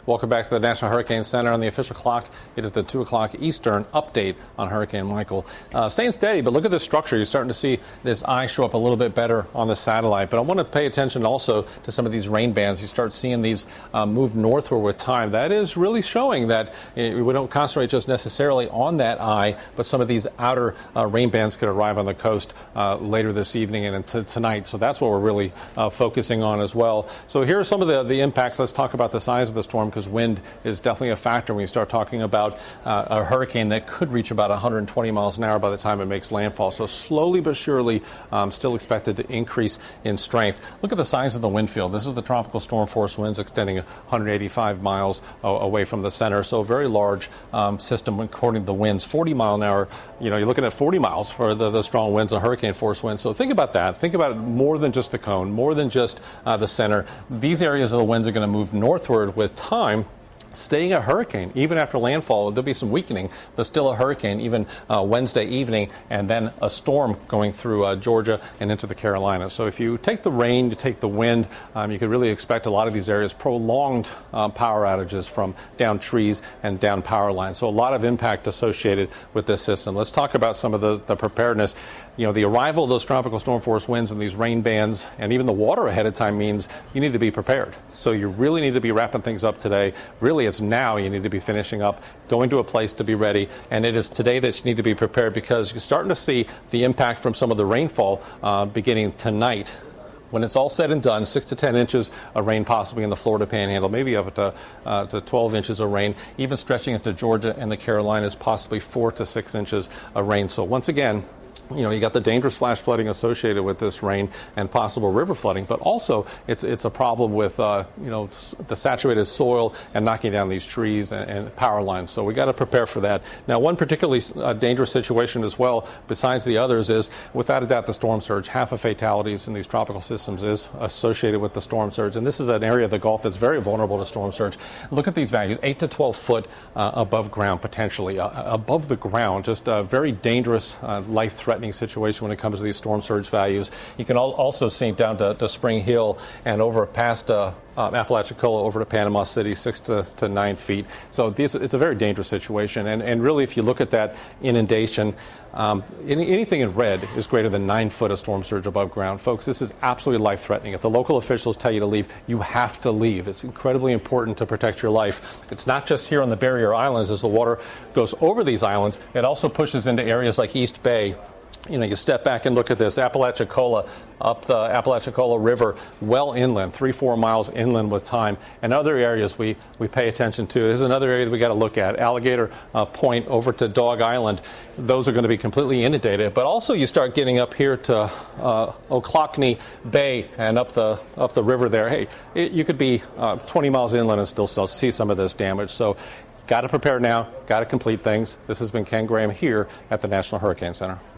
Welcome back to the National Hurricane Center. On the official clock, it is the 2 o'clock Eastern update on Hurricane Michael. Staying steady, but look at this structure. You're starting to see this eye show up a little bit better on the satellite. But I want to pay attention also to some of these rain bands. You start seeing these move northward with time. That is really showing that we don't concentrate just necessarily on that eye, but some of these outer rain bands could arrive on the coast later this evening and into tonight. So that's what we're really focusing on as well. So here are some of the impacts. Let's talk about the size of the storm, because wind is definitely a factor when you start talking about a hurricane that could reach about 120 miles an hour by the time it makes landfall. So slowly but surely, still expected to increase in strength. Look at the size of the wind field. This is the tropical storm force winds extending 185 miles away from the center. So a very large system according to the winds. 40 mile an hour, you're looking at 40 miles for the strong winds and hurricane force winds. So think about that. Think about it more than just the cone, more than just the center. These areas of the winds are going to move northward with time, staying a hurricane. Even after landfall, there'll be some weakening, but still a hurricane even Wednesday evening, and then a storm going through Georgia and into the Carolinas. So if you take the rain, you take the wind, you could really expect a lot of these areas prolonged power outages from down trees and down power lines. So a lot of impact associated with this system. Let's talk about some of the preparedness. The arrival of those tropical storm force winds and these rain bands and even the water ahead of time means you need to be prepared. So you really need to be wrapping things up today. Really, it's now you need to be finishing up, going to a place to be ready. And it is today that you need to be prepared, because you're starting to see the impact from some of the rainfall beginning tonight. When it's all said and done, 6 to 10 inches of rain possibly in the Florida Panhandle, maybe up to 12 inches of rain, even stretching into Georgia and the Carolinas, possibly 4 to 6 inches of rain. So once again, you got the dangerous flash flooding associated with this rain and possible river flooding, but also it's a problem with the saturated soil and knocking down these trees and power lines. So we got to prepare for that. Now, one particularly dangerous situation as well, besides the others, is without a doubt the storm surge. Half of fatalities in these tropical systems is associated with the storm surge, and this is an area of the Gulf that's very vulnerable to storm surge. Look at these values: 8 to 12 foot above ground, potentially above the ground. Just a very dangerous, life-threatening situation when it comes to these storm surge values. You can also see down to Spring Hill and over past Apalachicola over to Panama City, 6 to 9 feet. So it's a very dangerous situation. And really, if you look at that inundation, anything in red is greater than 9 foot of storm surge above ground. Folks, this is absolutely life-threatening. If the local officials tell you to leave, you have to leave. It's incredibly important to protect your life. It's not just here on the barrier islands. As the water goes over these islands, it also pushes into areas like East Bay. You step back and look at this, Apalachicola, up the Apalachicola River, well inland, 3-4 miles inland with time. And other areas we pay attention to. There's another area that we got to look at, Alligator Point over to Dog Island. Those are going to be completely inundated. But also you start getting up here to Ochlockonee Bay and up the river there. Hey, you could be 20 miles inland and still see some of this damage. So got to prepare now, got to complete things. This has been Ken Graham here at the National Hurricane Center.